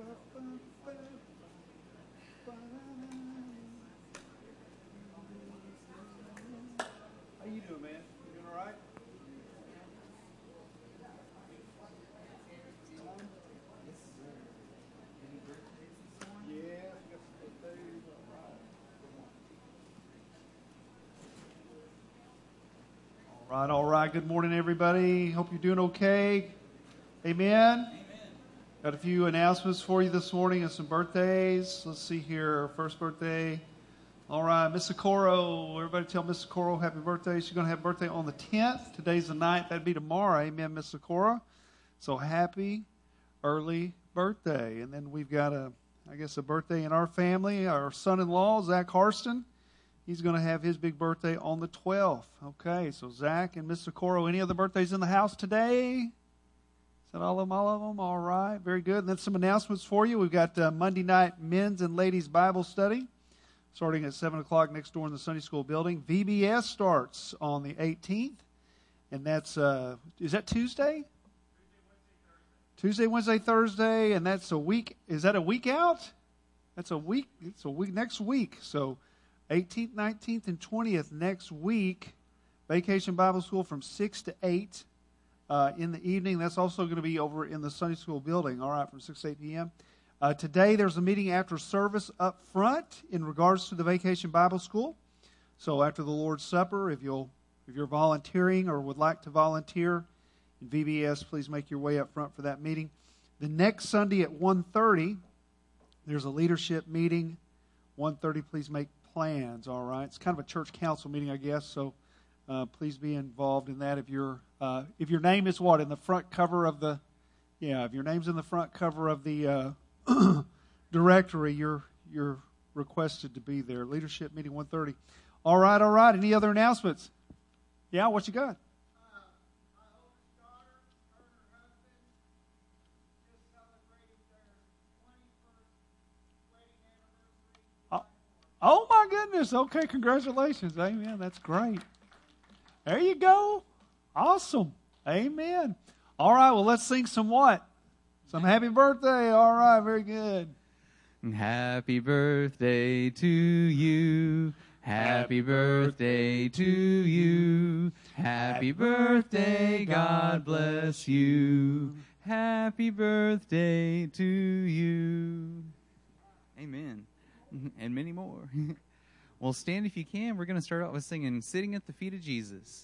How you doing, man? You doing all right? Yeah, I got some birthdays. All right. Good morning, everybody. Hope you're doing okay. Amen. Got a few announcements for you this morning and some birthdays. Let's see here. First birthday. All right, Miss Socorro. Everybody tell Miss Socorro happy birthday. She's going to have a birthday on the 10th. Today's the 9th. That'd be tomorrow. Amen, Miss Socorro. So happy early birthday. And then we've got a birthday in our family. Our son-in-law, Zach Harston. He's going to have his big birthday on the 12th. Okay, so Zach and Miss Socorro. Any other birthdays in the house today? Is that all of them? All right, very good. And then some announcements for you. We've got Monday night men's and ladies Bible study starting at 7 o'clock next door in the Sunday School building. VBS starts on the 18th. And that's, is that Tuesday? Tuesday, Wednesday, Thursday. And that's a week. Is that a week out? That's a week. It's a week next week. So 18th, 19th, and 20th next week. Vacation Bible School from 6 to 8 in the evening. That's also going to be over in the Sunday School building, all right, from 6 to 8 p.m. Today there's a meeting after service up front in regards to the Vacation Bible School. So after the Lord's Supper, if you're volunteering or would like to volunteer in VBS, please make your way up front for that meeting. The next Sunday at 1:30, there's a leadership meeting. 1:30, please make plans, all right? It's kind of a church council meeting, I guess, so please be involved in that. If your name is in the front cover of the, if your name's in the front cover of the directory, you're requested to be there. Leadership meeting 1:30. All right. Any other announcements? Yeah, what you got? My oldest daughter, her and her husband, just celebrated their 21st wedding anniversary. Oh my goodness. Okay, congratulations. Amen. That's great. There you go. Awesome. Amen. All right, well, let's sing some what? Some happy birthday. All right, very good. Happy birthday to you. Happy birthday to you. Happy birthday, God bless you. Happy birthday to you. Amen. And many more. Well, stand if you can. We're going to start out with singing Sitting at the Feet of Jesus.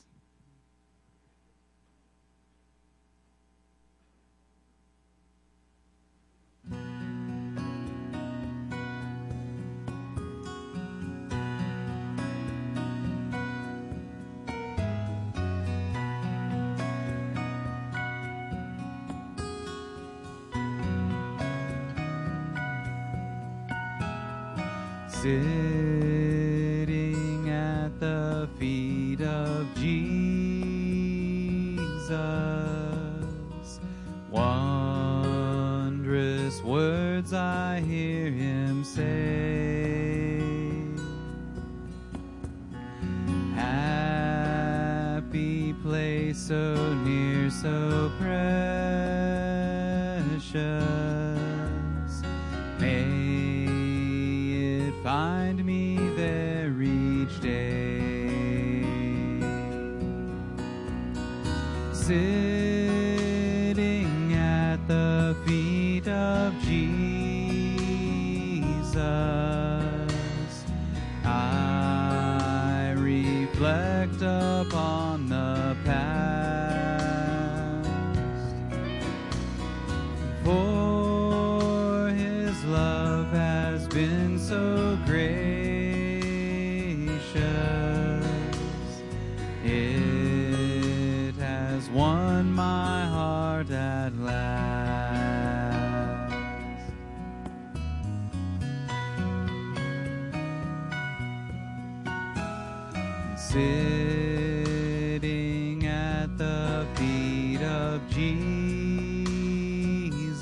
Sitting at the feet of Jesus, wondrous words I hear him say. Happy place, so near, so precious. May find me there each day, sitting at the feet of Jesus. I reflect upon the past, for his love has been so gracious. It has won my heart at last. Sitting at the feet of Jesus,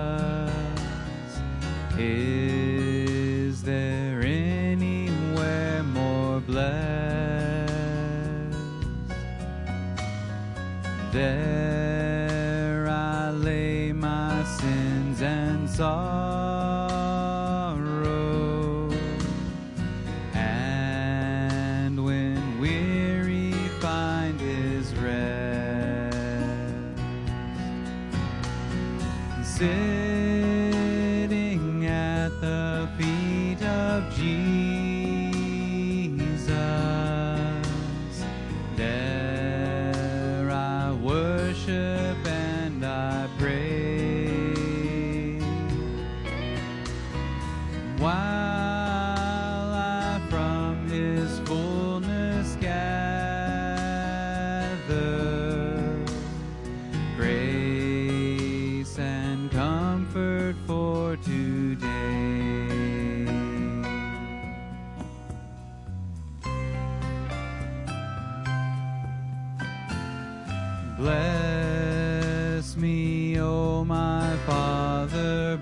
is there anywhere more blessed? There I lay my sins and sorrows. Jesus. There I worship and I pray, while I from His fullness gather grace and comfort for today. Bless me, O my Father,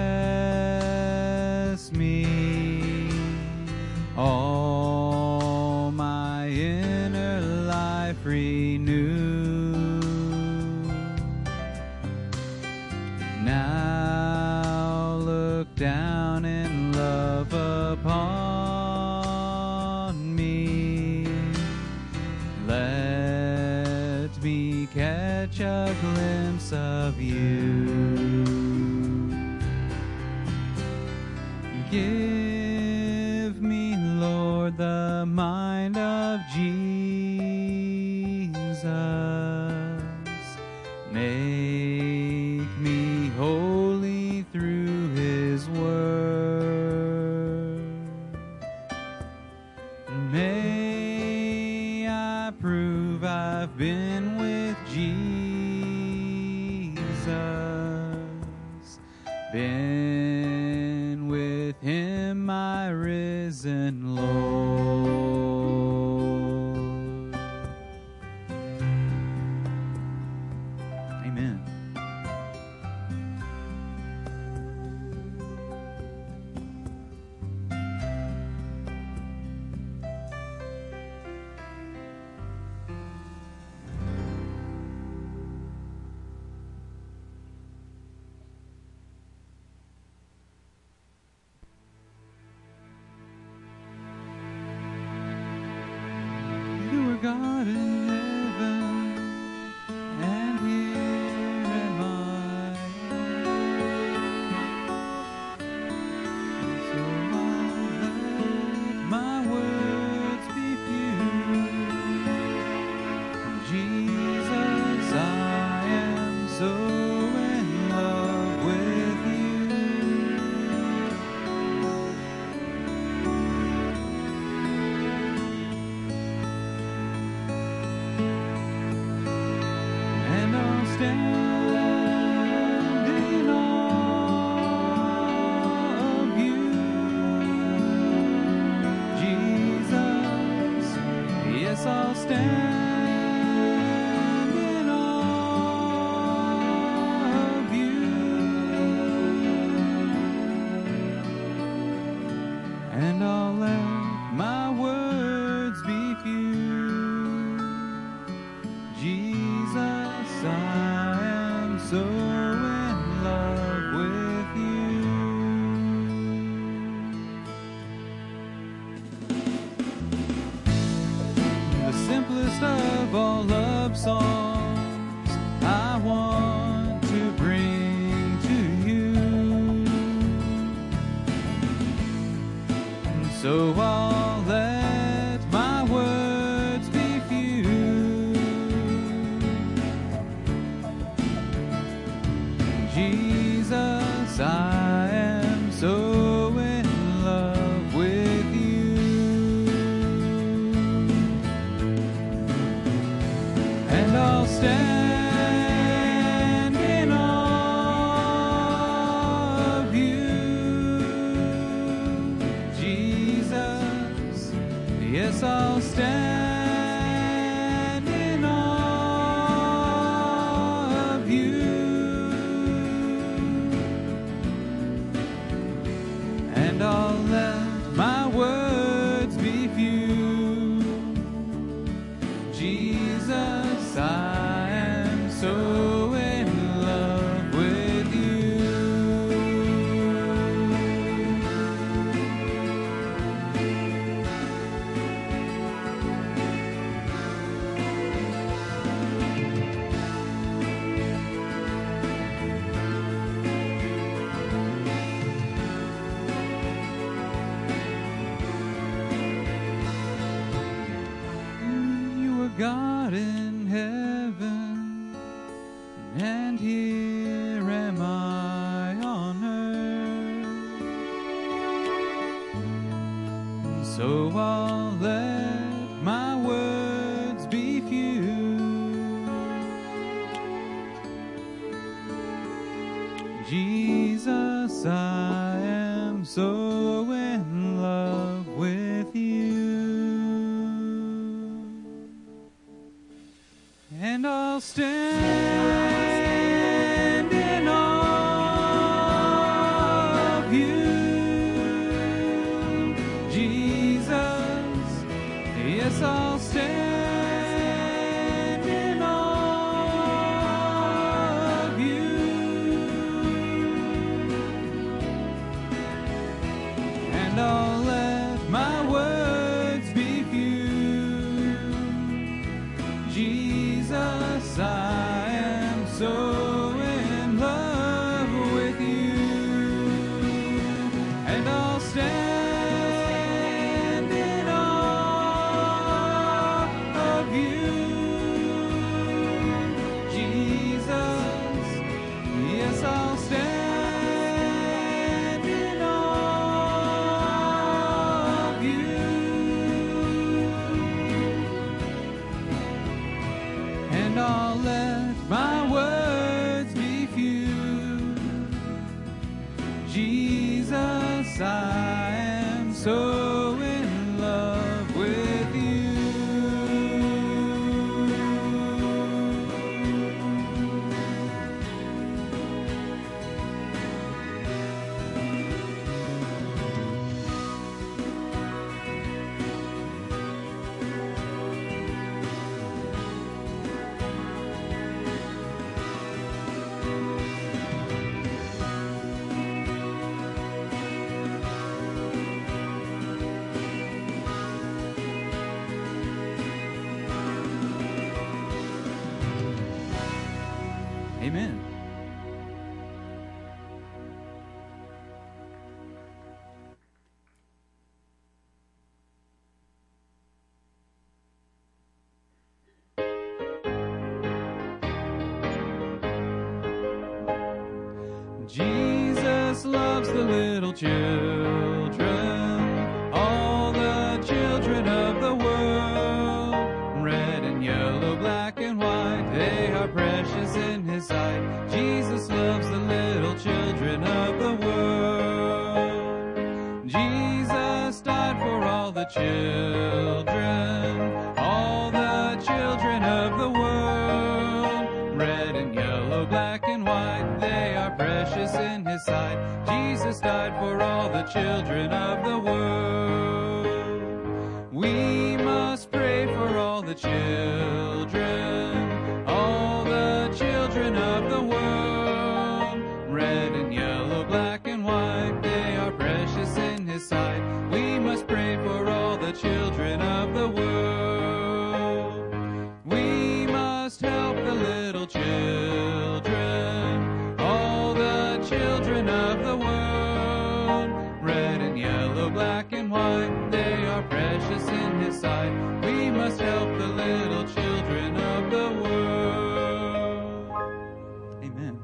bless me. All my inner life renew. Now look down in love upon me. Let me catch a glimpse of you. Give me, Lord, the mind of Jesus. Make me holy through His word. May I prove I've been with Jesus, been with Him, my risen Lord. Amen. You are God in heaven, and here am I. So I'll let my words be few. Jesus, I am so in love with you. And I'll stand in awe of you, Jesus. Yes, I'll stand in awe of you. And I'll let my words be few. Jesus, I am so in love with you. The simplest of all love songs I want to bring to you. So I'll let my words be few. Jesus, I am so in love with you. And I'll stand in awe of you, Jesus. Yes, I'll stand in awe of you. And I'll let my words be few. Jesus, I am so in love with you. God in heaven, and here am I on earth. So I'll let my words be few. Jesus, I am so in love with you. And I'll stand in awe of you, Jesus. Yes, I'll stand in awe of you. And I'll let my words be few. Jesus, I am so in love with you. And I'll stand in awe of you, Jesus. Yes, I'll stand in awe of you. And I'll let my words be few. Jesus, I am so in love with you. Amen. Jesus loves the little children, all the children of the world. Red and yellow, black and white, they are precious in His sight. Jesus loves the little children of the world. Jesus died for all the children, all the children of the world. Red and yellow, black and white, they are precious in His sight. Jesus died for all the children of the world. We must pray for all the children, all the children of the world. Red and yellow, black and white, they are precious in His sight. We must pray for all the children of the world. We must help the little children, all the children of the world. Red and yellow, black and white, they are precious in His sight. We must help the little children of the world. Amen.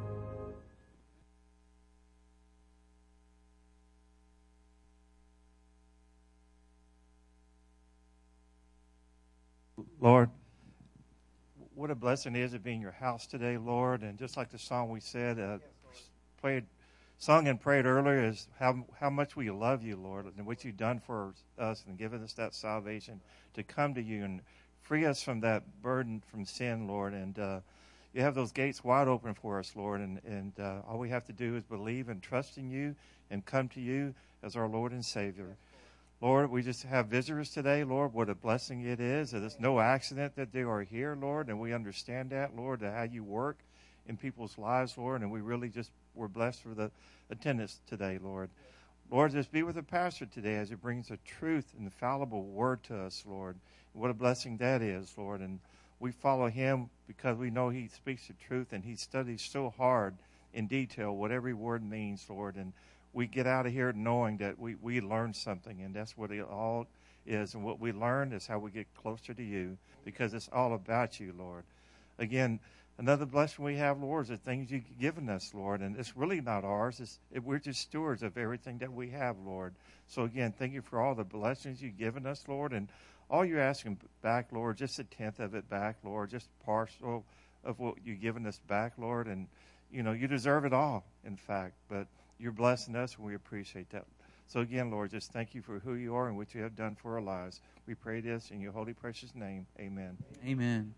Lord, what a blessing it is to be in your house today, Lord. And just like the song we said, sung and prayed earlier, is how much we love you, Lord, and what you've done for us and given us that salvation to come to you and free us from that burden from sin, Lord. And you have those gates wide open for us, Lord. And all we have to do is believe and trust in you and come to you as our Lord and Savior. Lord, we just have visitors today, Lord. What a blessing it is. That it's no accident that they are here, Lord, and we understand that, Lord, how you work in people's lives, Lord, and we really we're blessed for the attendance today, Lord. Lord, just be with the pastor today as he brings the truth and infallible word to us, Lord. What a blessing that is, Lord, and we follow him because we know he speaks the truth and he studies so hard in detail what every word means, Lord, and we get out of here knowing that we learned something, and that's what it all is. And what we learned is how we get closer to you, because it's all about you, Lord. Again, another blessing we have, Lord, is the things you've given us, Lord. And it's really not ours. We're just stewards of everything that we have, Lord. So again, thank you for all the blessings you've given us, Lord. And all you're asking back, Lord, just a tenth of it back, Lord, just partial of what you've given us back, Lord. And, you deserve it all, in fact. But you're blessing us, and we appreciate that. So again, Lord, just thank you for who you are and what you have done for our lives. We pray this in your holy, precious name. Amen. Amen.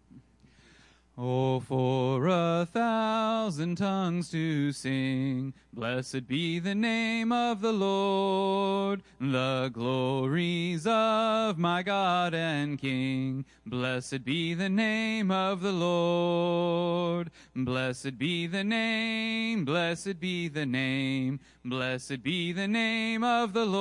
Oh, for 1,000 tongues to sing, blessed be the name of the Lord, the glories of my God and King. Blessed be the name of the Lord. Blessed be the name, blessed be the name, blessed be the name of the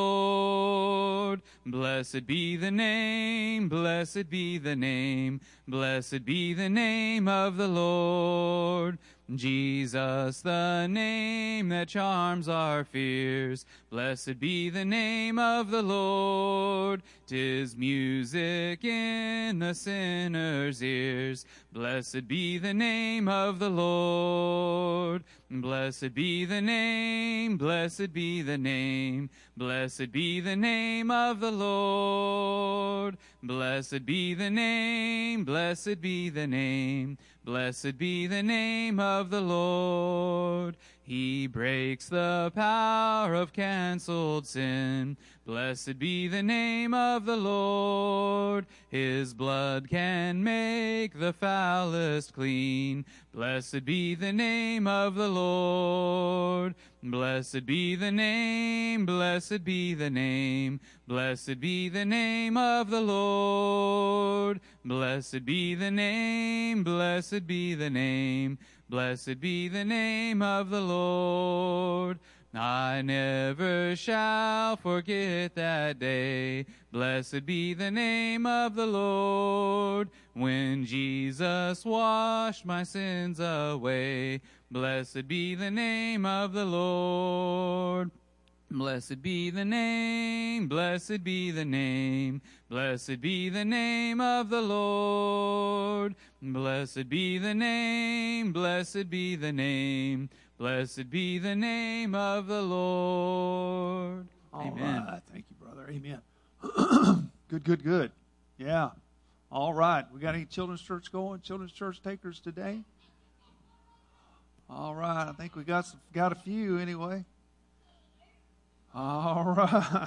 Lord. Blessed be the name, blessed be the name, blessed be the name of the Lord. Jesus, the name that charms our fears. Blessed be the name of the Lord. 'Tis music in the sinner's ears. Blessed be the name of the Lord. Blessed be the name, blessed be the name, blessed be the name of the Lord. Blessed be the name, blessed be the name, blessed be the name of the Lord. He breaks the power of canceled sin. Blessed be the name of the Lord. His blood can make the foulest clean. Blessed be the name of the Lord. Blessed be the name, blessed be the name, blessed be the name of the Lord. Blessed be the name, blessed be the name, blessed be the name of the Lord. I never shall forget that day. Blessed be the name of the Lord, when Jesus washed my sins away. Blessed be the name of the Lord. Blessed be the name, blessed be the name, blessed be the name of the Lord. Blessed be the name, blessed be the name, blessed be the name of the Lord. All Amen. right. Thank you, brother. Amen. Good. Yeah. All right. We got any children's church going? Children's church takers today? All right. I think we got a few anyway. All right.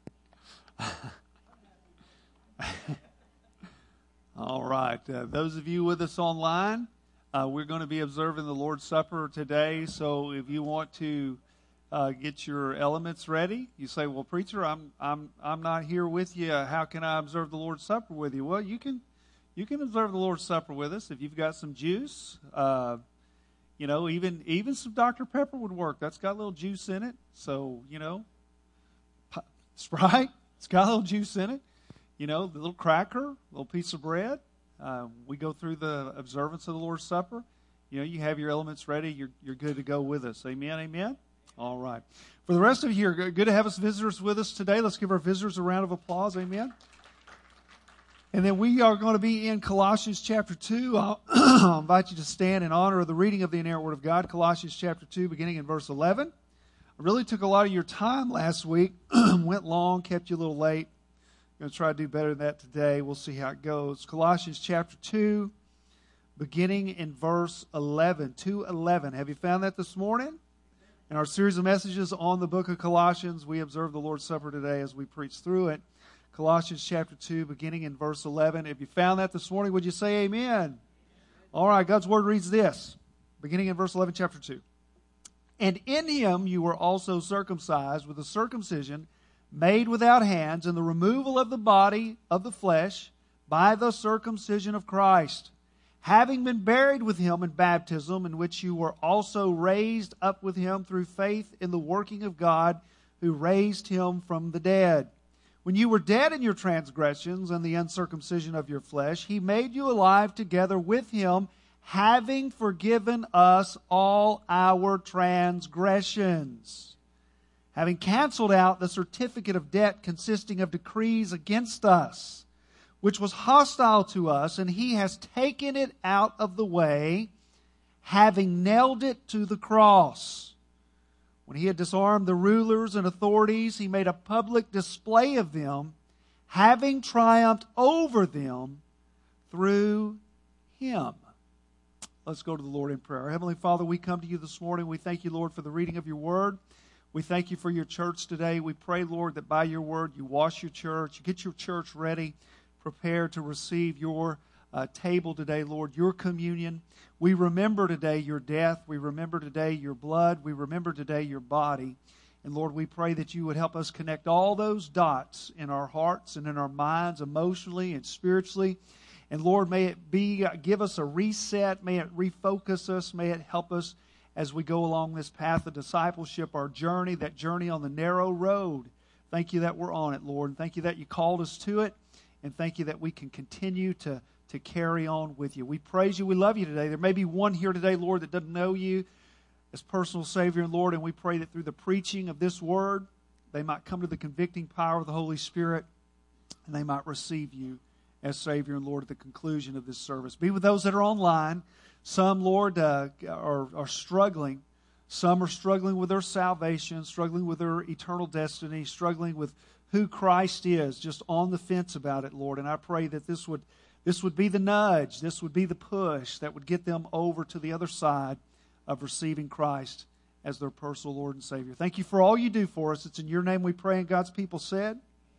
All right. Those of you with us online, we're going to be observing the Lord's Supper today. So if you want to get your elements ready, you say, "Well, preacher, I'm not here with you. How can I observe the Lord's Supper with you?" Well, you can observe the Lord's Supper with us if you've got some juice. Even some Dr. Pepper would work. That's got a little juice in it. So, Sprite, it's got a little juice in it. The little cracker, a little piece of bread. We go through the observance of the Lord's Supper. You have your elements ready. You're good to go with us. Amen, amen? All right. For the rest of you, good to have us visitors with us today. Let's give our visitors a round of applause. Amen. And then we are going to be in Colossians chapter 2. I'll invite you to stand in honor of the reading of the inerrant Word of God. Colossians chapter 2, beginning in verse 11. I really took a lot of your time last week. Went long, kept you a little late. I'm going to try to do better than that today. We'll see how it goes. Colossians chapter 2, beginning in verse 11. 2:11. Have you found that this morning? In our series of messages on the book of Colossians, we observe the Lord's Supper today as we preach through it. Colossians chapter 2, beginning in verse 11. If you found that this morning, would you say amen? All right, God's Word reads this, beginning in verse 11, chapter 2. And in Him you were also circumcised with a circumcision made without hands, and the removal of the body of the flesh by the circumcision of Christ, having been buried with Him in baptism, in which you were also raised up with Him through faith in the working of God, who raised Him from the dead. When you were dead in your transgressions and the uncircumcision of your flesh, He made you alive together with Him, having forgiven us all our transgressions. having canceled out the certificate of debt consisting of decrees against us, which was hostile to us, and he has taken it out of the way, having nailed it to the cross. When he had disarmed the rulers and authorities, he made a public display of them, having triumphed over them through him. Let's go to the Lord in prayer. Heavenly Father, we come to you this morning. We thank you, Lord, for the reading of your word. We thank you for your church today. We pray, Lord, that by your word you wash your church, you get your church ready, prepared to receive your table today, Lord, your communion. We remember today your death. We remember today your blood. We remember today your body. And Lord, we pray that you would help us connect all those dots in our hearts and in our minds, emotionally and spiritually. And Lord, may it give us a reset. May it refocus us. May it help us as we go along this path of discipleship, our journey, that journey on the narrow road. Thank you that we're on it, Lord. And thank you that you called us to it. And thank you that we can continue to carry on with you. We praise you. We love you today. There may be one here today, Lord, that doesn't know you as personal Savior and Lord. And we pray that through the preaching of this word, they might come to the convicting power of the Holy Spirit and they might receive you as Savior and Lord at the conclusion of this service. Be with those that are online. Some, Lord, are struggling. Some are struggling with their salvation, struggling with their eternal destiny, struggling with who Christ is, just on the fence about it, Lord. And I pray that this would be the nudge, this would be the push that would get them over to the other side of receiving Christ as their personal Lord and Savior. Thank you for all you do for us. It's in your name we pray, and God's people said,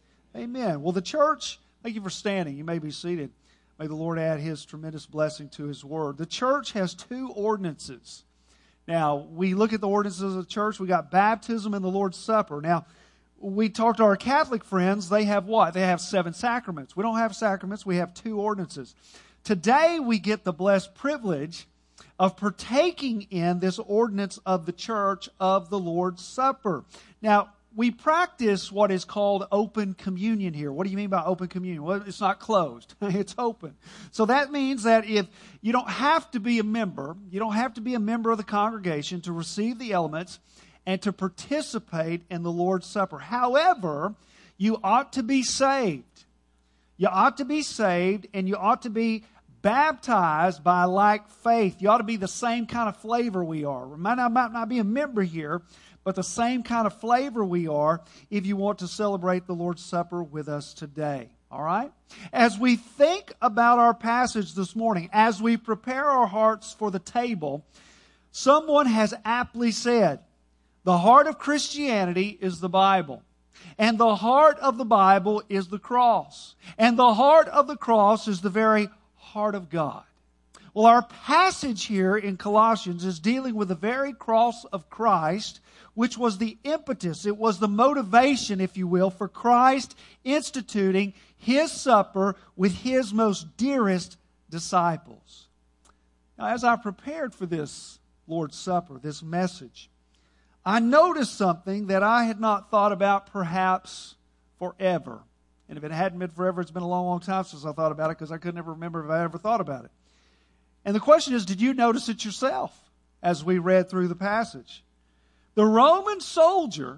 amen. Well, the church, thank you for standing. You may be seated. May the Lord add his tremendous blessing to his word. The church has two ordinances. Now, we look at the ordinances of the church. We got baptism and the Lord's Supper. Now, we talk to our Catholic friends. They have what? They have 7 sacraments. We don't have sacraments. We have 2 ordinances. Today, we get the blessed privilege of partaking in this ordinance of the church of the Lord's Supper. Now, we practice what is called open communion here. What do you mean by open communion? Well, it's not closed. It's open. So that means that if you don't have to be a member, you don't have to be a member of the congregation to receive the elements and to participate in the Lord's Supper. However, you ought to be saved. You ought to be saved, and you ought to be baptized by like faith. You ought to be the same kind of flavor we are. We might not be a member here, but the same kind of flavor we are if you want to celebrate the Lord's Supper with us today. All right? As we think about our passage this morning, as we prepare our hearts for the table, someone has aptly said, the heart of Christianity is the Bible. And the heart of the Bible is the cross. And the heart of the cross is the very heart of God. Well, our passage here in Colossians is dealing with the very cross of Christ, which was the impetus, it was the motivation, if you will, for Christ instituting his supper with his most dearest disciples. Now, as I prepared for this Lord's Supper, this message, I noticed something that I had not thought about perhaps forever. And if it hadn't been forever, it's been a long, long time since I thought about it because I couldn't ever remember if I ever thought about it. And the question is, did you notice it yourself as we read through the passage? The Roman soldiers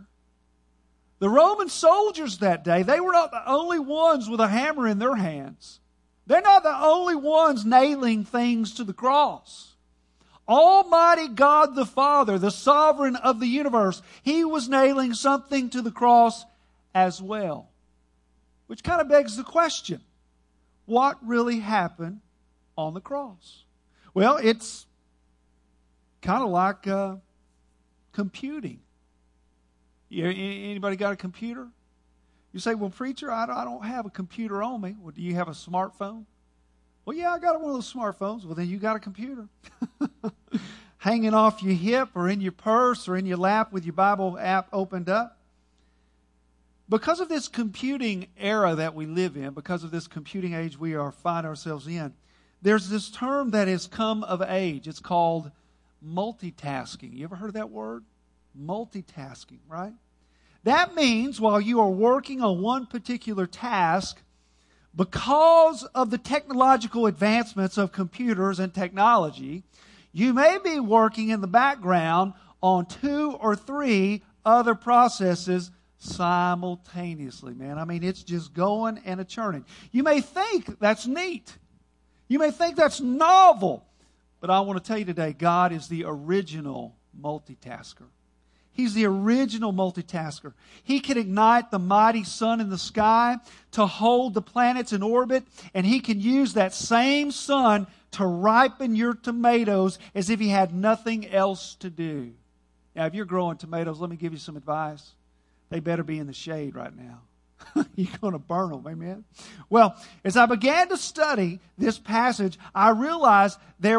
that day, they were not the only ones with a hammer in their hands. They're not the only ones nailing things to the cross. Almighty God the Father, the sovereign of the universe, he was nailing something to the cross as well. Which kind of begs the question, what really happened on the cross? Well, it's kind of like computing. Anybody got a computer? You say, well, preacher, I don't have a computer on me. Well, do you have a smartphone? Well, yeah, I got one of those smartphones. Well, then you got a computer. Hanging off your hip or in your purse or in your lap with your Bible app opened up. Because of this computing era that we live in, because of this computing age we find ourselves in, there's this term that has come of age. It's called multitasking. You ever heard of that word? Multitasking, right? That means while you are working on one particular task, because of the technological advancements of computers and technology, you may be working in the background on 2 or 3 other processes simultaneously, man. I mean, it's just going and a churning. You may think that's neat. You may think that's novel. But I want to tell you today, God is the original multitasker. He's the original multitasker. He can ignite the mighty sun in the sky to hold the planets in orbit, and He can use that same sun to ripen your tomatoes as if He had nothing else to do. Now, if you're growing tomatoes, let me give you some advice. They better be in the shade right now. You're going to burn them, amen? Well, as I began to study this passage, I realized there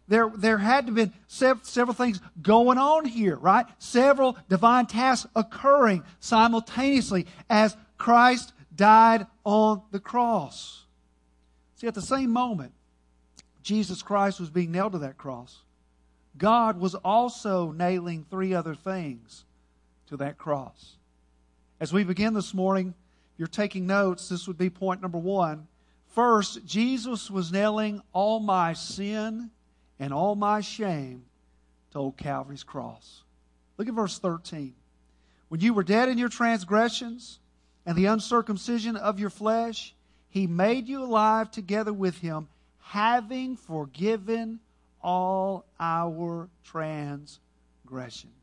had to have been several things going on here, right? Several divine tasks occurring simultaneously as Christ died on the cross. See, at the same moment, Jesus Christ was being nailed to that cross. God was also nailing 3 other things to that cross. As we begin this morning, if you're taking notes, this would be point number 1. First, Jesus was nailing all my sin and all my shame to old Calvary's cross. Look at verse 13. When you were dead in your transgressions and the uncircumcision of your flesh, He made you alive together with Him, having forgiven all our transgressions.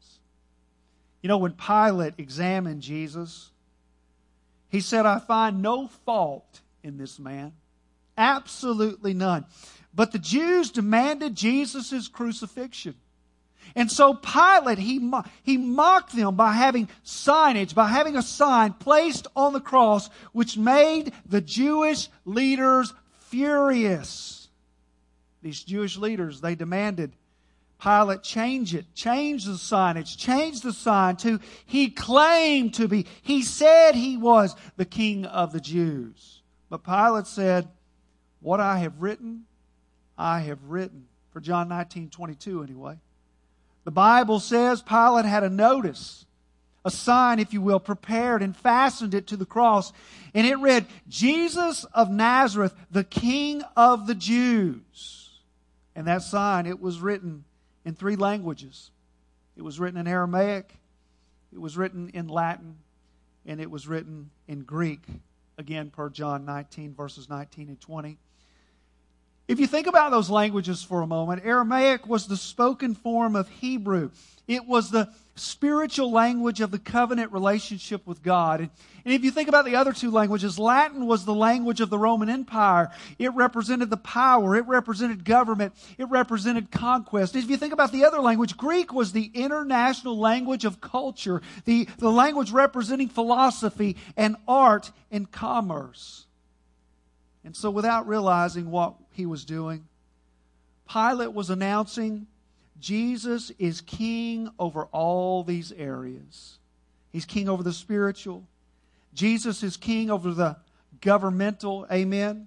You know, when Pilate examined Jesus, he said, I find no fault in this man. Absolutely none. But the Jews demanded Jesus' crucifixion. And so Pilate, he mocked them by having signage, by having a sign placed on the cross, which made the Jewish leaders furious. These Jewish leaders, they demanded Pilate change it, change the signage, change the sign to He claimed to be. He said He was the King of the Jews. But Pilate said, what I have written, I have written. For John 19:22 anyway. The Bible says Pilate had a notice, a sign, if you will, prepared and fastened it to the cross. And it read, Jesus of Nazareth, the King of the Jews. And that sign, it was written in 3 languages. It was written in Aramaic, it was written in Latin, and it was written in Greek. Again, per John 19, verses 19 and 20. If you think about those languages for a moment, Aramaic was the spoken form of Hebrew. It was the spiritual language of the covenant relationship with God. And if you think about the other 2 languages, Latin was the language of the Roman Empire. It represented the power. It represented government. It represented conquest. If you think about the other language, Greek was the international language of culture, the language representing philosophy and art and commerce. And so without realizing what he was doing, Pilate was announcing Jesus is king over all these areas. He's king over the spiritual. Jesus is king over the governmental. Amen?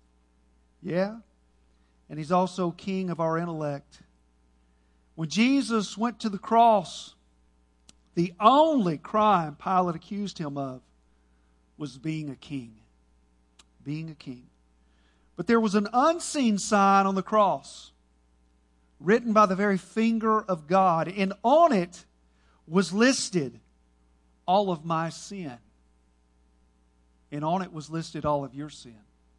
Yeah? And He's also king of our intellect. When Jesus went to the cross, the only crime Pilate accused Him of was being a king. Being a king. But there was an unseen sign on the cross, written by the very finger of God. And on it was listed all of my sin. And on it was listed all of your sin.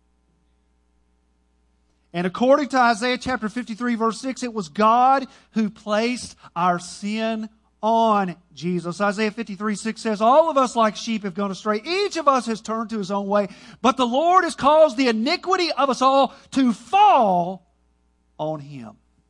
And according to Isaiah chapter 53, verse 6, it was God who placed our sin on Jesus. Isaiah 53:6 says, all of us like sheep have gone astray. Each of us has turned to his own way. But the Lord has caused the iniquity of us all to fall on Him.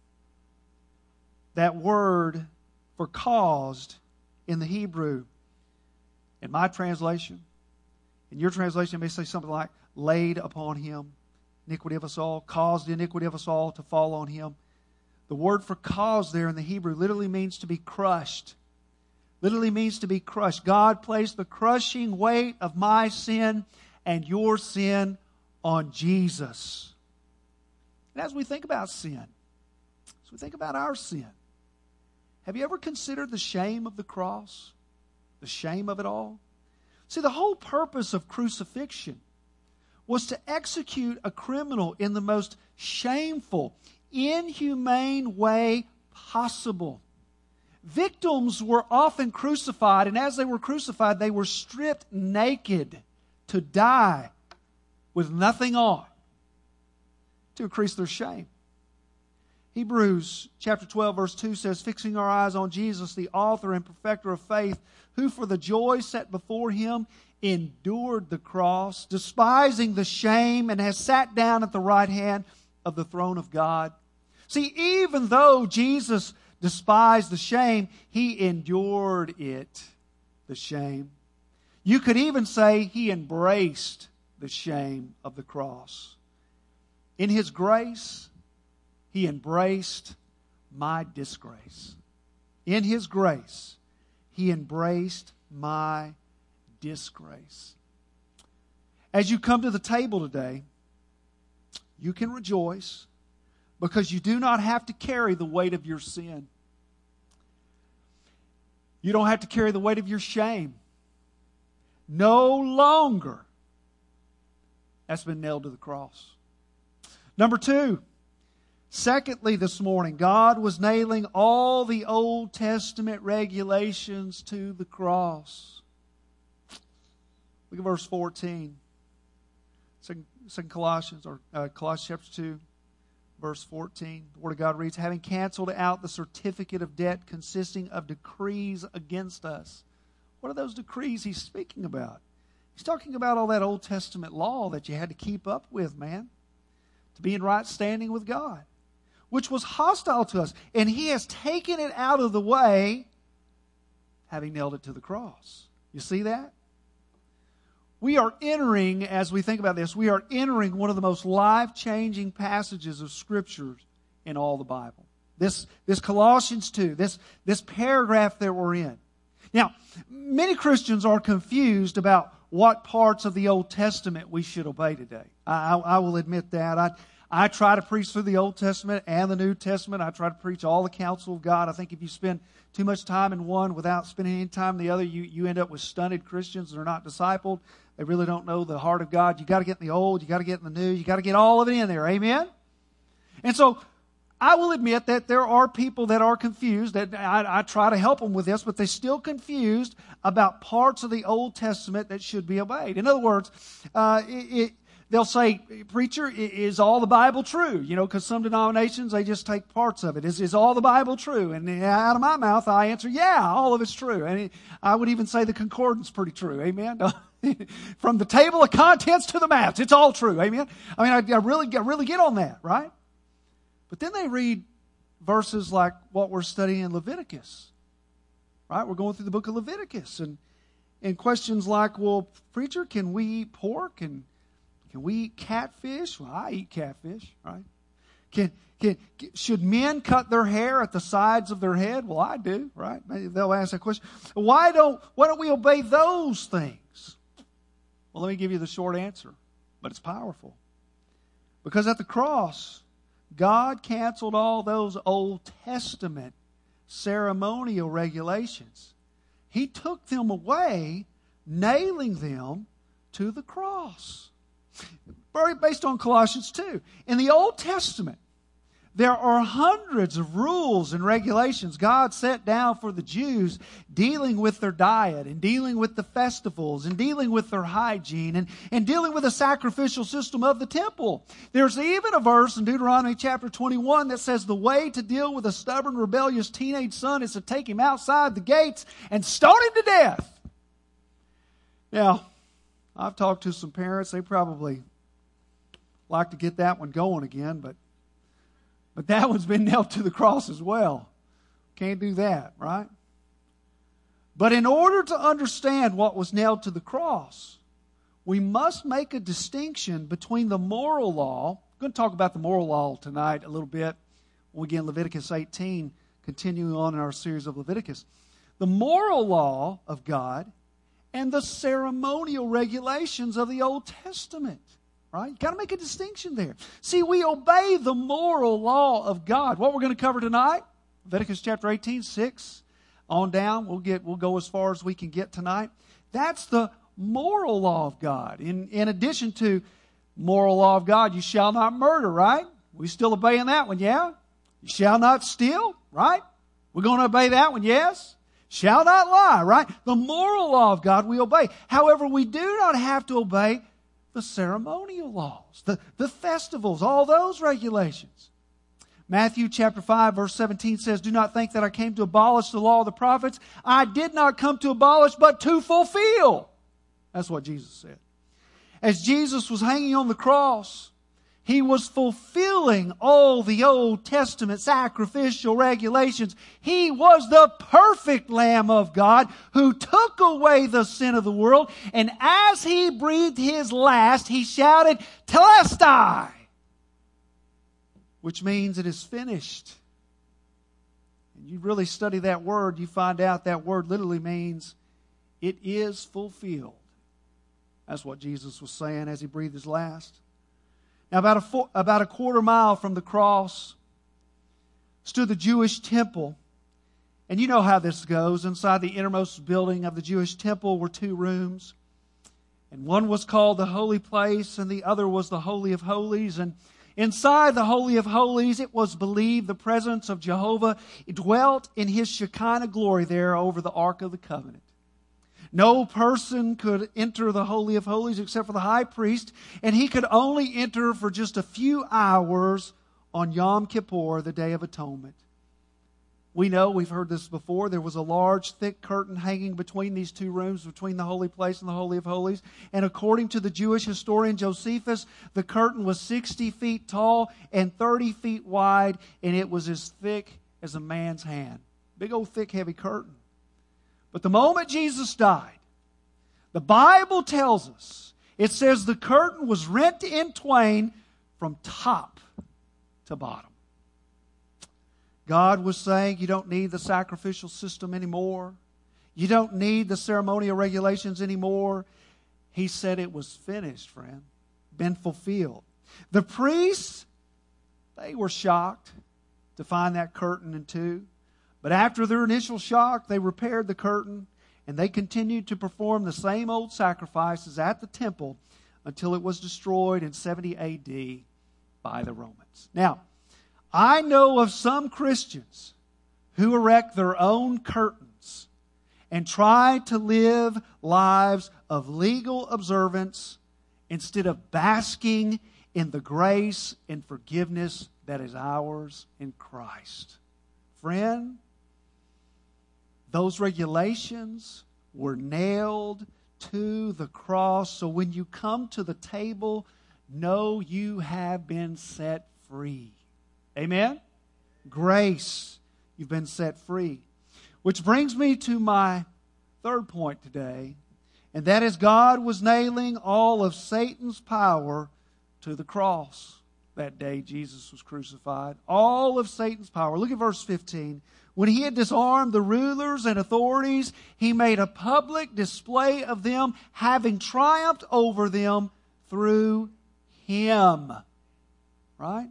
That word for caused in the Hebrew, in my translation, in your translation, it may say something like laid upon Him, iniquity of us all, caused the iniquity of us all to fall on Him. The word for cause there in the Hebrew literally means to be crushed. Literally means to be crushed. God placed the crushing weight of my sin and your sin on Jesus. And as we think about sin, as we think about our sin, have you ever considered the shame of the cross? The shame of it all? See, the whole purpose of crucifixion was to execute a criminal in the most shameful, inhumane way possible. victims were often crucified, and as they were crucified, they were stripped naked to die with nothing on to increase their shame. Hebrews chapter 12, verse 2 says, fixing our eyes on Jesus, the author and perfecter of faith, who for the joy set before him endured the cross, despising the shame, and has sat down at the right hand of the throne of God. See, even though Jesus despised the shame, he endured it, the shame. You could even say he embraced the shame of the cross. In his grace, he embraced my disgrace. In his grace, he embraced my disgrace. As you come to the table today, you can rejoice because you do not have to carry the weight of your sin. You don't have to carry the weight of your shame. No longer. That's been nailed to the cross. Number 2. Secondly, this morning, God was nailing all the Old Testament regulations to the cross. Look at verse 14. Second Colossians, or Colossians chapter 2, verse 14. The Word of God reads, having canceled out the certificate of debt consisting of decrees against us. What are those decrees he's speaking about? He's talking about all that Old Testament law that you had to keep up with, man, to be in right standing with God, which was hostile to us. And he has taken it out of the way, having nailed it to the cross. You see that? We are entering, as we think about this, we are entering one of the most life-changing passages of Scripture in all the Bible. This Colossians 2, this paragraph that we're in. Now, many Christians are confused about what parts of the Old Testament we should obey today. I will admit that. I try to preach through the Old Testament and the New Testament. I try to preach all the counsel of God. I think if you spend too much time in one without spending any time in the other, you end up with stunted Christians that are not discipled. They really don't know the heart of God. You got to get in the Old, you got to get in the New, you got to get all of it in there. Amen? And so, I will admit that there are people that are confused. That I try to help them with this, but they're still confused about parts of the Old Testament that should be obeyed. In other words, they'll say, preacher, is all the Bible true? You know, because some denominations, they just take parts of it. Is all the Bible true? And out of my mouth, I answer, yeah, all of it's true. And I would even say the concordance is pretty true. Amen? From the table of contents to the maps, it's all true. Amen? I mean, I really get on that, right? But then they read verses like what we're studying in Leviticus, right? We're going through the book of Leviticus. And questions like, well, preacher, can we eat pork? And can we eat catfish? Well, I eat catfish, right? Should men cut their hair at the sides of their head? Well, I do, right? They'll ask that question. Why don't we obey those things? Well, let me give you the short answer, but it's powerful. Because at the cross, God canceled all those Old Testament ceremonial regulations. He took them away, nailing them to the cross. Based on Colossians 2. In the Old Testament, there are hundreds of rules and regulations God set down for the Jews dealing with their diet and dealing with the festivals and dealing with their hygiene and dealing with the sacrificial system of the temple. There's even a verse in Deuteronomy chapter 21 that says the way to deal with a stubborn, rebellious teenage son is to take him outside the gates and stone him to death. Now, I've talked to some parents. They probably like to get that one going again, but that one's been nailed to the cross as well. Can't do that, right? But in order to understand what was nailed to the cross, we must make a distinction between the moral law. I'm going to talk about the moral law tonight a little bit when we get in Leviticus 18, continuing on in our series of Leviticus. The moral law of God and the ceremonial regulations of the Old Testament. Right? You've got to make a distinction there. See, we obey the moral law of God. What we're going to cover tonight, Leviticus chapter 18, 6 on down. We'll go as far as we can get tonight. That's the moral law of God. In addition to moral law of God, you shall not murder, right? We still obeying that one, yeah? You shall not steal, right? We're going to obey that one, yes? Shall not lie, right? The moral law of God we obey. However, we do not have to obey the ceremonial laws, the festivals, all those regulations. Matthew chapter 5 verse 17 says, "Do not think that I came to abolish the law of the prophets. I did not come to abolish, but to fulfill." That's what Jesus said. As Jesus was hanging on the cross, He was fulfilling all the Old Testament sacrificial regulations. He was the perfect Lamb of God who took away the sin of the world. And as He breathed His last, He shouted, "Telestai," which means it is finished. And you really study that word, you find out that word literally means it is fulfilled. That's what Jesus was saying as He breathed His last. Now, about a quarter mile from the cross stood the Jewish temple. And you know how this goes. Inside the innermost building of the Jewish temple were two rooms. And one was called the Holy Place, and the other was the Holy of Holies. And inside the Holy of Holies, it was believed the presence of Jehovah dwelt in His Shekinah glory there over the Ark of the Covenant. No person could enter the Holy of Holies except for the high priest, and he could only enter for just a few hours on Yom Kippur, the Day of Atonement. We know, we've heard this before, there was a large, thick curtain hanging between these two rooms, between the Holy Place and the Holy of Holies. And according to the Jewish historian Josephus, the curtain was 60 feet tall and 30 feet wide, and it was as thick as a man's hand. Big old thick, heavy curtain. But the moment Jesus died, the Bible tells us, it says the curtain was rent in twain from top to bottom. God was saying, you don't need the sacrificial system anymore. You don't need the ceremonial regulations anymore. He said it was finished, friend. Been fulfilled. The priests, they were shocked to find that curtain in two. But after their initial shock, they repaired the curtain, and they continued to perform the same old sacrifices at the temple until it was destroyed in 70 AD by the Romans. Now, I know of some Christians who erect their own curtains and try to live lives of legal observance instead of basking in the grace and forgiveness that is ours in Christ. Friend, those regulations were nailed to the cross. So when you come to the table, know you have been set free. Amen? Grace. You've been set free. Which brings me to my third point today. And that is God was nailing all of Satan's power to the cross that day Jesus was crucified. All of Satan's power. Look at verse 15. When He had disarmed the rulers and authorities, He made a public display of them, having triumphed over them through Him. Right?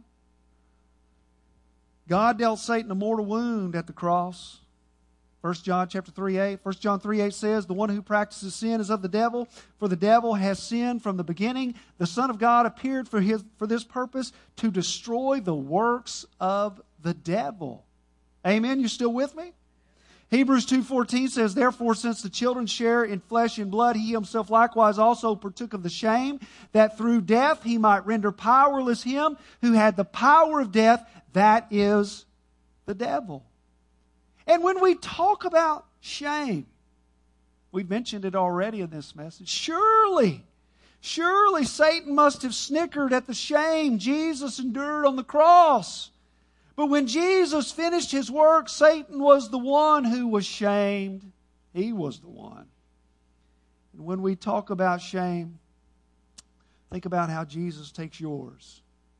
God dealt Satan a mortal wound at the cross. 1 John 3:8. 1 John 3:8 says, "The one who practices sin is of the devil, for the devil has sinned from the beginning. The Son of God appeared for this purpose, to destroy the works of the devil." Amen? You still with me? Hebrews 2:14 says, "Therefore, since the children share in flesh and blood, He Himself likewise also partook of the shame, that through death He might render powerless him who had the power of death, that is, the devil." And when we talk about shame, we've mentioned it already in this message, surely Satan must have snickered at the shame Jesus endured on the cross. But when Jesus finished His work, Satan was the one who was shamed. He was the one. And when we talk about shame, think about how Jesus takes yours.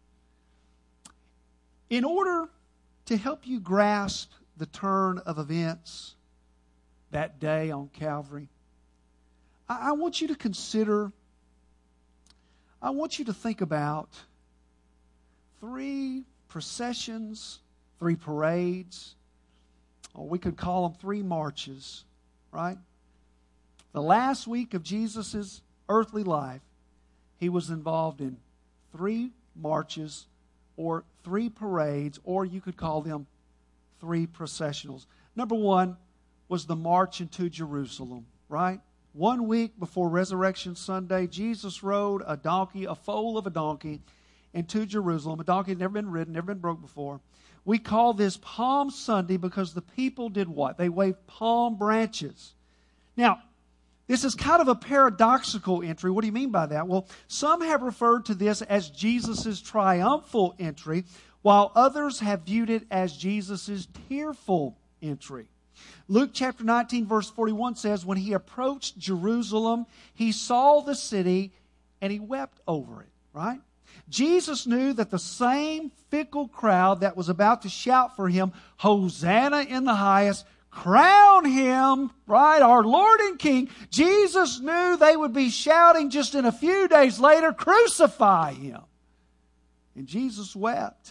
In order to help you grasp the turn of events that day on Calvary, I want you to consider, I want you to think about three processions, three parades, or we could call them three marches, right? The last week of Jesus' earthly life, He was involved in three marches or three parades, or you could call them three processionals. Number one was the march into Jerusalem, right? 1 week before Resurrection Sunday, Jesus rode a donkey, a foal of a donkey, into Jerusalem. A donkey had never been ridden, never been broke before. We call this Palm Sunday because the people did what? They waved palm branches. Now, this is kind of a paradoxical entry. What do you mean by that? Well, some have referred to this as Jesus' triumphal entry, while others have viewed it as Jesus' tearful entry. Luke chapter 19, verse 41 says, when he approached Jerusalem, he saw the city and he wept over it, right? Jesus knew that the same fickle crowd that was about to shout for him, Hosanna in the highest, crown him, right, our Lord and King. Jesus knew they would be shouting just in a few days later, crucify him. And Jesus wept.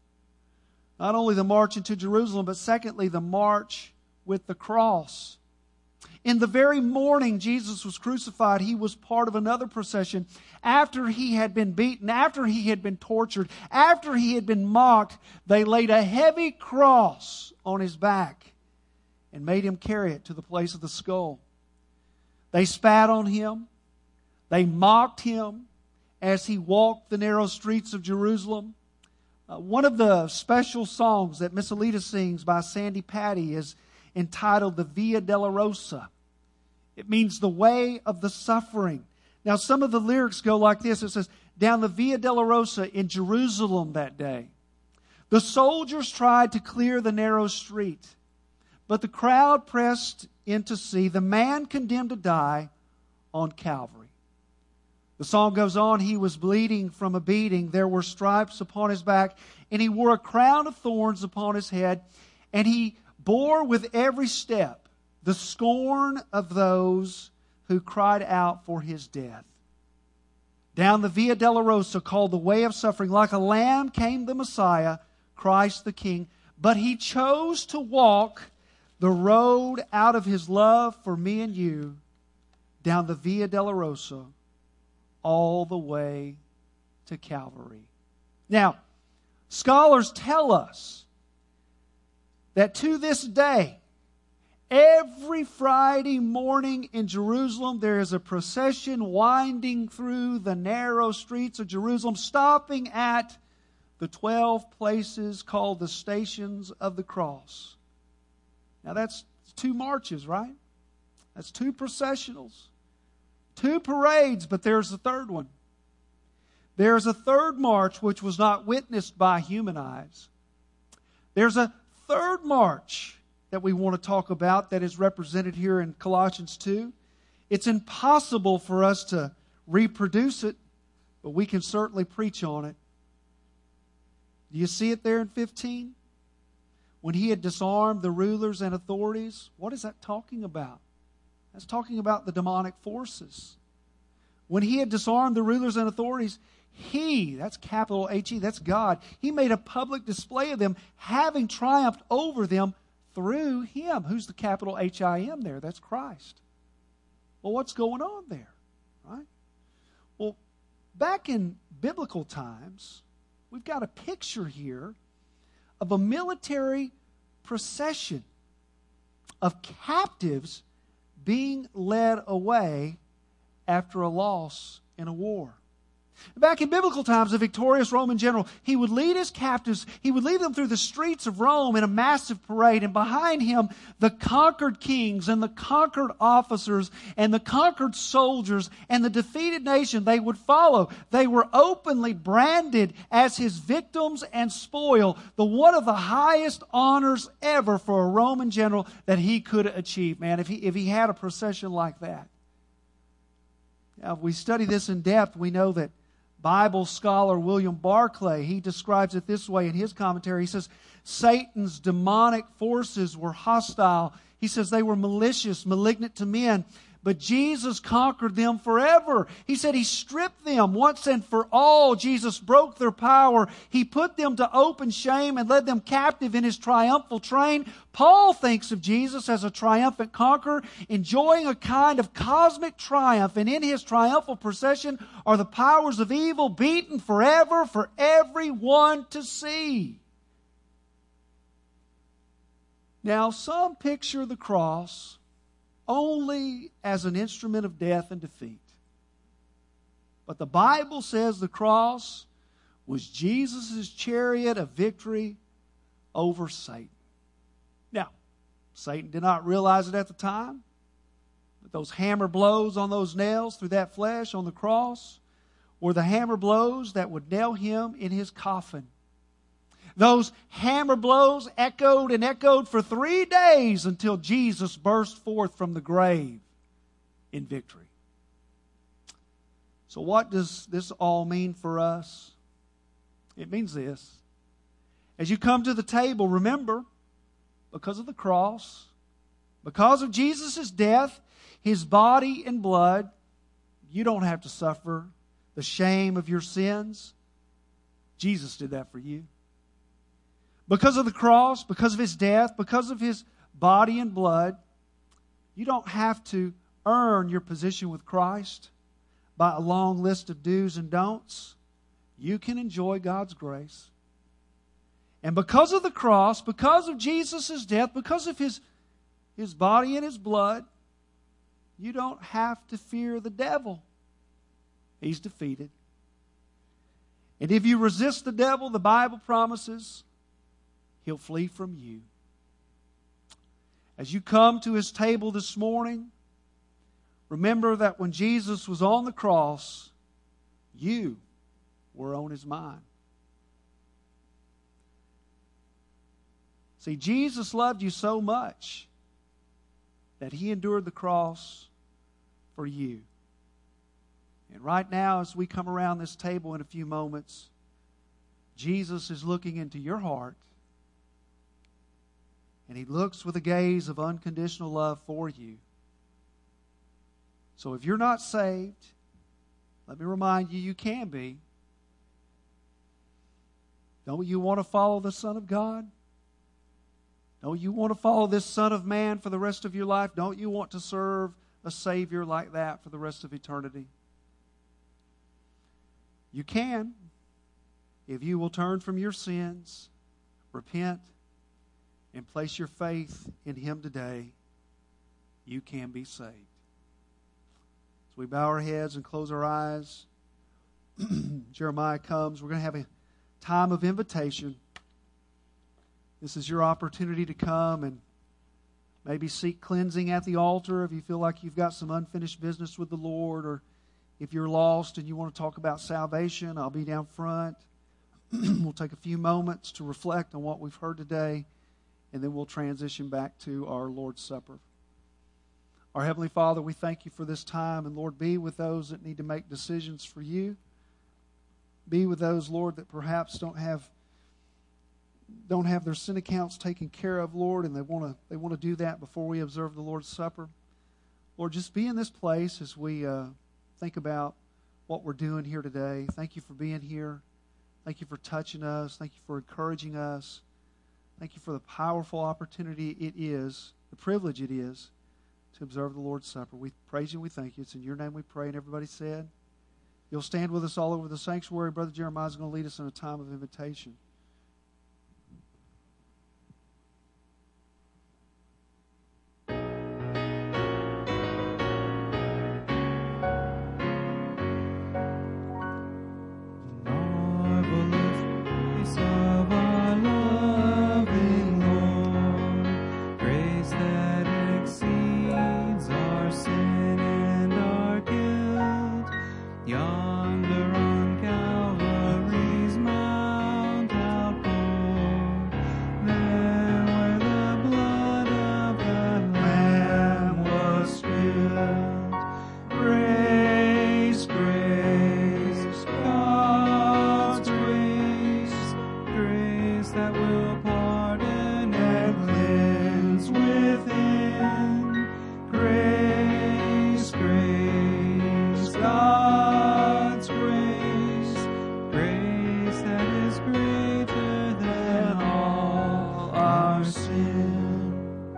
Not only the march into Jerusalem, but secondly, the march with the cross. In the very morning Jesus was crucified, he was part of another procession. After he had been beaten, after he had been tortured, after he had been mocked, they laid a heavy cross on his back and made him carry it to the place of the skull. They spat on him. They mocked him as he walked the narrow streets of Jerusalem. One of the special songs that Miss Alita sings by Sandy Patty is entitled the Via Dolorosa. It means the way of the suffering. Now, some of the lyrics go like this. It says, down the Via Dolorosa in Jerusalem that day, the soldiers tried to clear the narrow street, but the crowd pressed in to see the man condemned to die on Calvary. The song goes on, he was bleeding from a beating. There were stripes upon his back, and he wore a crown of thorns upon his head, and he bore with every step the scorn of those who cried out for his death. Down the Via Dolorosa, called the way of suffering, like a lamb came the Messiah, Christ the King. But he chose to walk the road out of his love for me and you, down the Via Dolorosa, all the way to Calvary. Now, scholars tell us that to this day, every Friday morning in Jerusalem, there is a procession winding through the narrow streets of Jerusalem, stopping at the 12 places called the Stations of the Cross. Now that's 2 marches, right? That's 2 processionals, 2 parades, but there's a third one. There's a third march which was not witnessed by human eyes. There's a third march that we want to talk about that is represented here in Colossians 2. It's impossible for us to reproduce it, but we can certainly preach on it. Do you see it there in 15? When he had disarmed the rulers and authorities, what is that talking about? That's talking about the demonic forces. When he had disarmed the rulers and authorities, he, that's capital H-E, that's God, he made a public display of them, having triumphed over them through him. Who's the capital H-I-M there? That's Christ. Well, what's going on there? Right? Well, back in biblical times, we've got a picture here of a military procession of captives being led away after a loss in a war. Back in biblical times, a victorious Roman general, he would lead his captives, he would lead them through the streets of Rome in a massive parade, and behind him, the conquered kings and the conquered officers and the conquered soldiers and the defeated nation, they would follow. They were openly branded as his victims and spoil, the one of the highest honors ever for a Roman general that he could achieve, man, if he had a procession like that. Now, if we study this in depth, we know that Bible scholar William Barclay, he describes it this way in his commentary. He says, Satan's demonic forces were hostile. He says they were malicious, malignant to men. But Jesus conquered them forever. He said he stripped them once and for all. Jesus broke their power. He put them to open shame and led them captive in his triumphal train. Paul thinks of Jesus as a triumphant conqueror, enjoying a kind of cosmic triumph. And in his triumphal procession are the powers of evil beaten forever for everyone to see. Now, some picture the cross only as an instrument of death and defeat. But the Bible says the cross was Jesus' chariot of victory over Satan. Now, Satan did not realize it at the time, but those hammer blows on those nails through that flesh on the cross were the hammer blows that would nail him in his coffin. Those hammer blows echoed and echoed for 3 days until Jesus burst forth from the grave in victory. So what does this all mean for us? It means this. As you come to the table, remember, because of the cross, because of Jesus' death, His body and blood, you don't have to suffer the shame of your sins. Jesus did that for you. Because of the cross, because of His death, because of His body and blood, you don't have to earn your position with Christ by a long list of do's and don'ts. You can enjoy God's grace. And because of the cross, because of Jesus' death, because of His body and His blood, you don't have to fear the devil. He's defeated. And if you resist the devil, the Bible promises he'll flee from you. As you come to His table this morning, remember that when Jesus was on the cross, you were on His mind. See, Jesus loved you so much that He endured the cross for you. And right now, as we come around this table in a few moments, Jesus is looking into your heart. And He looks with a gaze of unconditional love for you. So if you're not saved, let me remind you, you can be. Don't you want to follow the Son of God? Don't you want to follow this Son of Man for the rest of your life? Don't you want to serve a Savior like that for the rest of eternity? You can, if you will turn from your sins, repent, and place your faith in Him today. You can be saved. As we bow our heads and close our eyes, Jeremiah comes. We're going to have a time of invitation. This is your opportunity to come and maybe seek cleansing at the altar if you feel like you've got some unfinished business with the Lord, or if you're lost and you want to talk about salvation, I'll be down front. We'll take a few moments to reflect on what we've heard today, and then we'll transition back to our Lord's Supper. Our Heavenly Father, we thank You for this time, and Lord, be with those that need to make decisions for You. Be with those, Lord, that perhaps don't have their sin accounts taken care of, Lord, and they want to do that before we observe the Lord's Supper. Lord, just be in this place as we think about what we're doing here today. Thank You for being here. Thank You for touching us. Thank You for encouraging us. Thank You for the powerful opportunity it is, the privilege it is, to observe the Lord's Supper. We praise You and we thank You. It's in Your name we pray. And everybody said, you'll stand with us all over the sanctuary. Brother Jeremiah is going to lead us in a time of invitation. Yonder on Calvary's mount outpoured, there where the blood of the Lamb was spilled. Grace, grace, God's grace, grace that will pardon and cleanse within. Grace, grace, God's grace, grace that is greater than all our sin.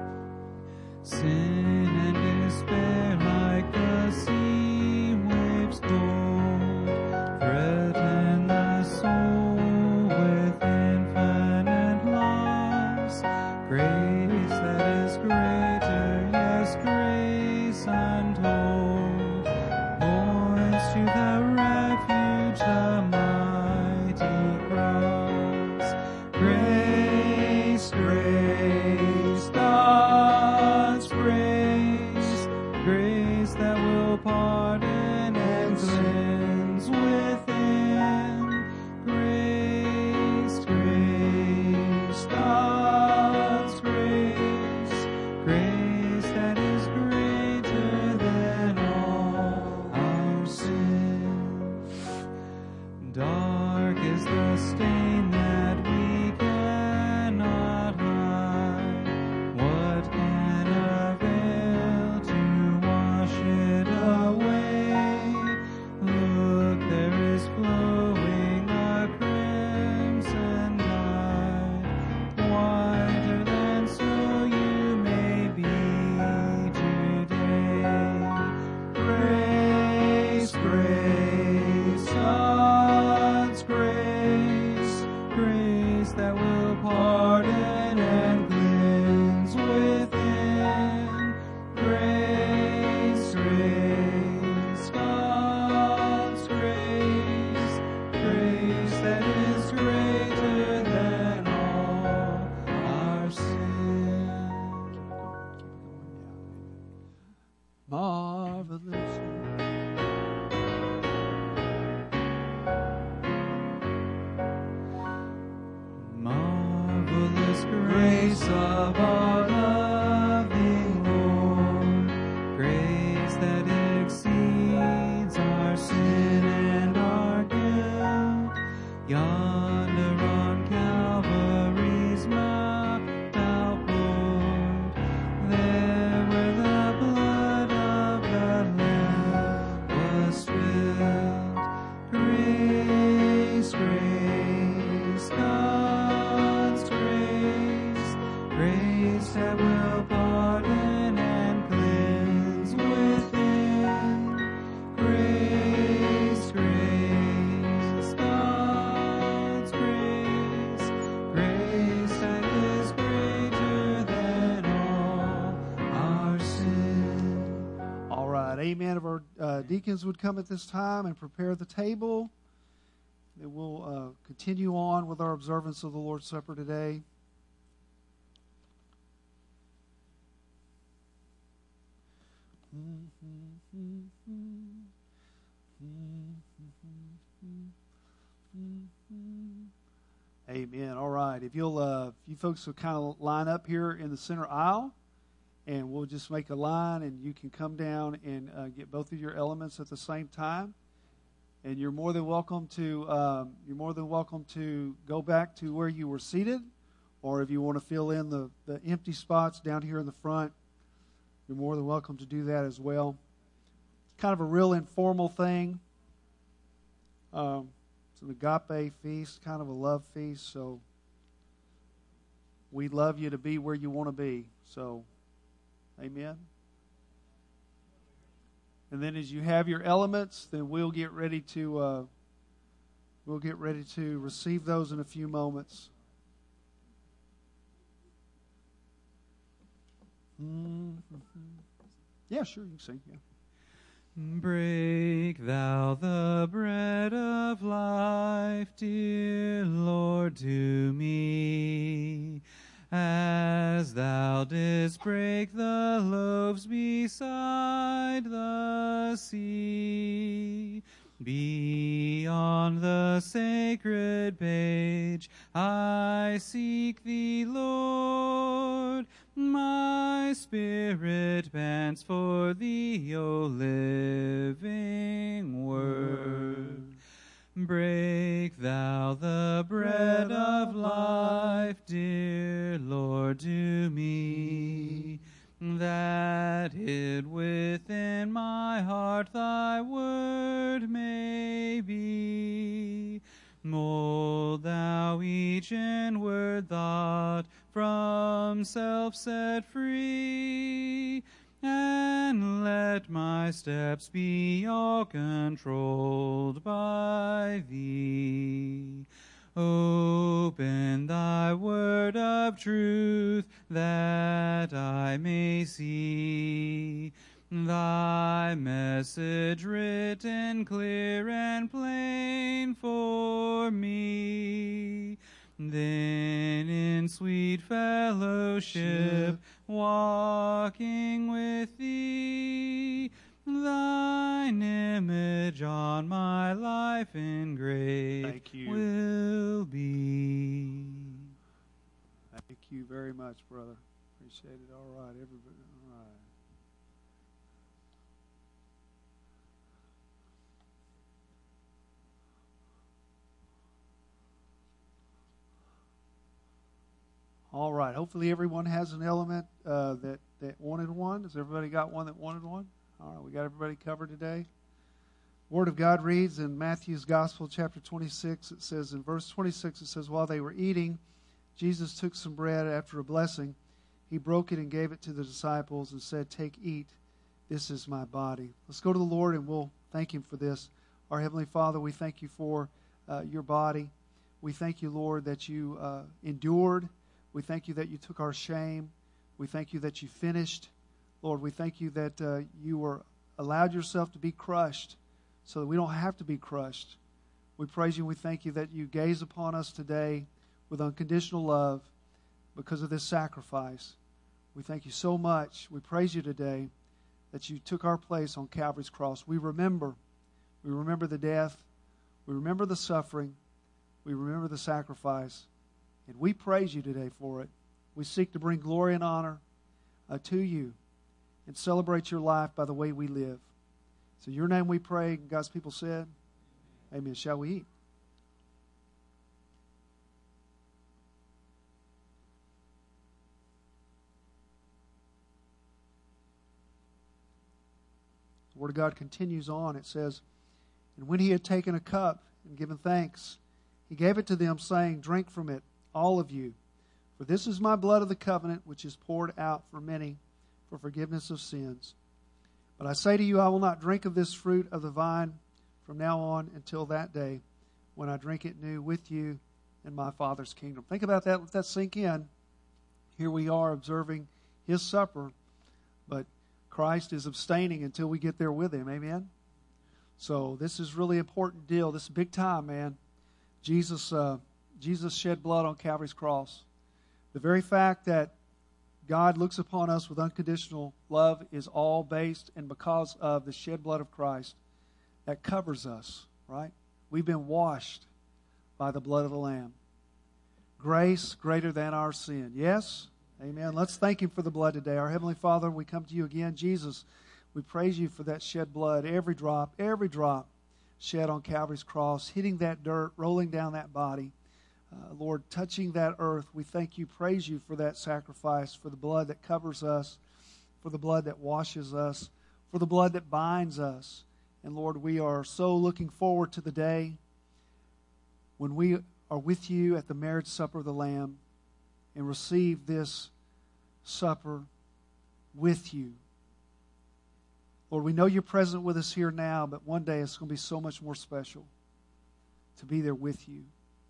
Sin and despair like the sea waves gold threaten the soul with infinite loss. Grace Dark is the stain that we cannot hide. What can avail to wash it away? Look, there is flowing our crimson tide, whiter than snow you may be today. Grace, grace, God's grace, grace that will pardon and cleanse within. Grace, grace, God's grace, grace that is greater than all our sin. Marvelous. Marvelous grace of our loving Lord, grace that exceeds our sin and our guilt. Yonder on Calvary's mount outpoured, there where the blood of the Lamb was spilled. Grace, grace, God's grace, grace that will pardon and cleanse within. Grace, grace, God's grace, grace that is greater than all our sin. All right. Amen. If our deacons would come at this time and prepare the table, then we'll continue on with our observance of the Lord's Supper today. Amen. All right. If you'll, you folks will kind of line up here in the center aisle, and we'll just make a line, and you can come down and get both of your elements at the same time. And you're more than welcome to go back to where you were seated, or if you want to fill in the empty spots down here in the front, you're more than welcome to do that as well. It's kind of a real informal thing. It's an agape feast, kind of a love feast. So we'd love you to be where you want to be. So, amen. And then as you have your elements, then we'll get ready to receive those in a few moments. Yeah, sure, you can sing. Yeah. Break thou the bread of life, dear Lord, to me, as thou didst break the loaves beside the sea. Beyond the sacred page I seek thee, Lord. My spirit pants for thee, O living Word. Break thou the bread of life, dear Lord, to me, that hid within my heart thy word may be. Mold thou each inward thought from self set free, and let my steps be all controlled by thee. Open thy word of truth that I may see thy message written clear and plain for me. Then in sweet fellowship walking with thee, thine image on my life engraved Thank you. will be. Thank you very much, brother. Appreciate it. All right, everybody. All right. All right. Hopefully everyone has an element that wanted one. Has everybody got one that wanted one? All right. We got everybody covered today. Word of God reads in Matthew's Gospel, chapter 26. It says, in verse 26, it says, while they were eating, Jesus took some bread after a blessing. He broke it and gave it to the disciples and said, take, eat. This is my body. Let's go to the Lord and we'll thank Him for this. Our Heavenly Father, we thank You for Your body. We thank You, Lord, that You endured. We thank You that You took our shame. We thank You that You finished. Lord, we thank You that You were allowed Yourself to be crushed so that we don't have to be crushed. We praise You and we thank You that You gaze upon us today with unconditional love because of this sacrifice. We thank You so much. We praise You today that You took our place on Calvary's cross. We remember the death. We remember the suffering. We remember the sacrifice. And we praise You today for it. We seek to bring glory and honor to You and celebrate Your life by the way we live. So in Your name we pray. God's people said, amen. Shall we eat? The Word of God continues on. It says, and when He had taken a cup and given thanks, He gave it to them, saying, drink from it, all of you. For this is my blood of the covenant, which is poured out for many for forgiveness of sins. But I say to you, I will not drink of this fruit of the vine from now on until that day when I drink it new with you in my Father's kingdom. Think about that. Let that sink in. Here we are observing His supper, but Christ is abstaining until we get there with Him. Amen? So this is really an important deal. This is big time, man. Jesus shed blood on Calvary's cross. The very fact that God looks upon us with unconditional love is all based and because of the shed blood of Christ that covers us, right? We've been washed by the blood of the Lamb. Grace greater than our sin. Yes? Amen. Let's thank Him for the blood today. Our Heavenly Father, we come to You again. Jesus, we praise You for that shed blood, every drop shed on Calvary's cross, hitting that dirt, rolling down that body. Lord, touching that earth, we thank You, praise You for that sacrifice, for the blood that covers us, for the blood that washes us, for the blood that binds us. And Lord, we are so looking forward to the day when we are with You at the marriage supper of the Lamb and receive this supper with You. Lord, we know You're present with us here now, but one day it's going to be so much more special to be there with You.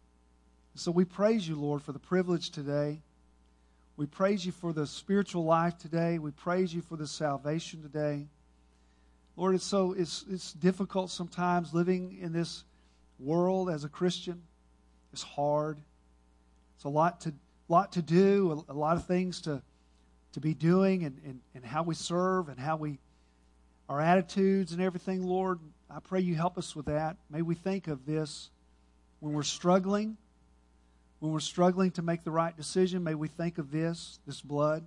So we praise You, Lord, for the privilege today. We praise You for the spiritual life today. We praise You for the salvation today. Lord, it's difficult sometimes living in this world as a Christian. It's hard. It's a lot to do, a lot of things to be doing, and how we serve and how our attitudes and everything, Lord. I pray You help us with that. May we think of this when we're struggling. When we're struggling to make the right decision, may we think of this blood.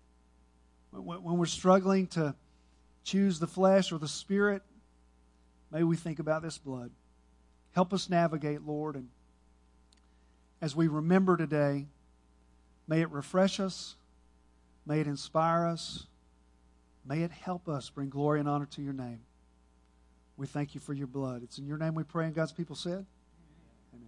When we're struggling to choose the flesh or the spirit, may we think about this blood. Help us navigate, Lord. And as we remember today, may it refresh us. May it inspire us. May it help us bring glory and honor to Your name. We thank You for Your blood. It's in Your name we pray, and God's people said, amen.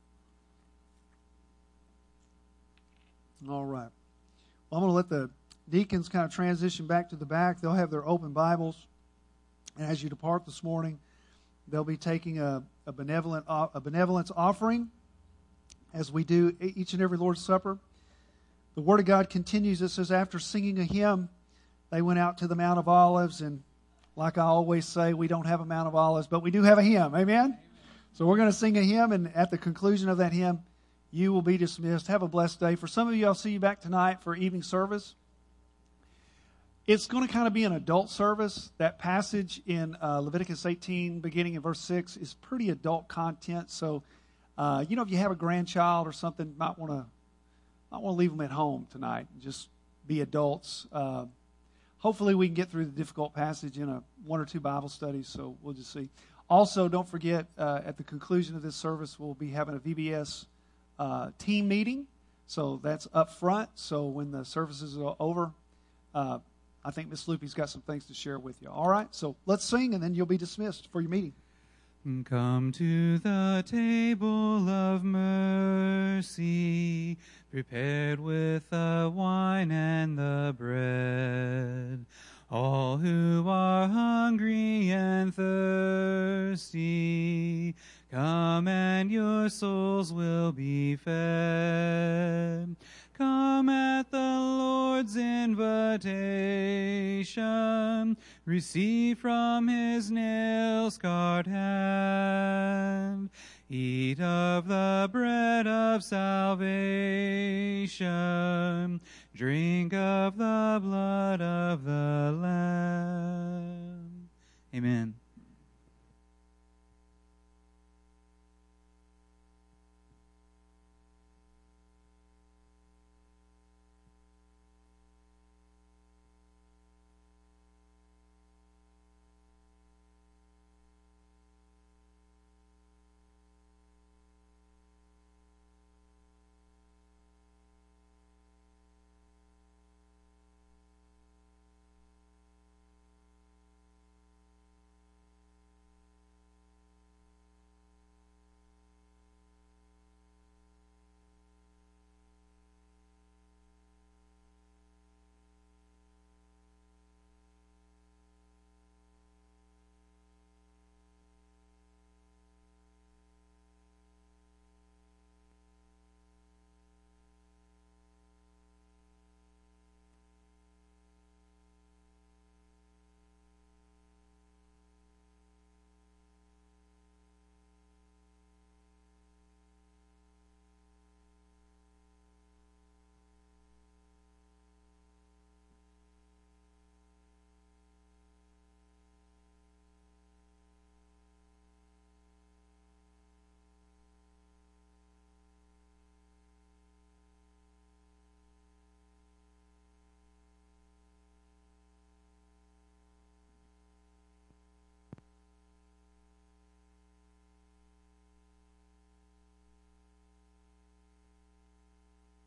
All right. Well, I'm going to let the deacons kind of transition back to the back. They'll have their open Bibles. And as you depart this morning, they'll be taking a benevolence offering as we do each and every Lord's Supper. The Word of God continues. It says, after singing a hymn, they went out to the Mount of Olives. And like I always say, we don't have a Mount of Olives, but we do have a hymn. Amen? So we're going to sing a hymn, and at the conclusion of that hymn, you will be dismissed. Have a blessed day. For some of you, I'll see you back tonight for evening service. It's going to kind of be an adult service. That passage in Leviticus 18, beginning in verse 6, is pretty adult content. So, if you have a grandchild or something, might want to leave them at home tonight and just be adults. Hopefully, we can get through the difficult passage in one or two Bible studies. So we'll just see. Also, don't forget, at the conclusion of this service, we'll be having a VBS team meeting. So that's up front. So when the services are over, I think Miss Loopy's got some things to share with you. All right, so let's sing, and then you'll be dismissed for your meeting. Come to the table of mercy, prepared with the wine and the bread. All who are hungry and thirsty, come and your souls will be fed. Come at the Lord's invitation, receive from his nail-scarred hand. Eat of the bread of salvation, drink of the blood of the Lamb. Amen.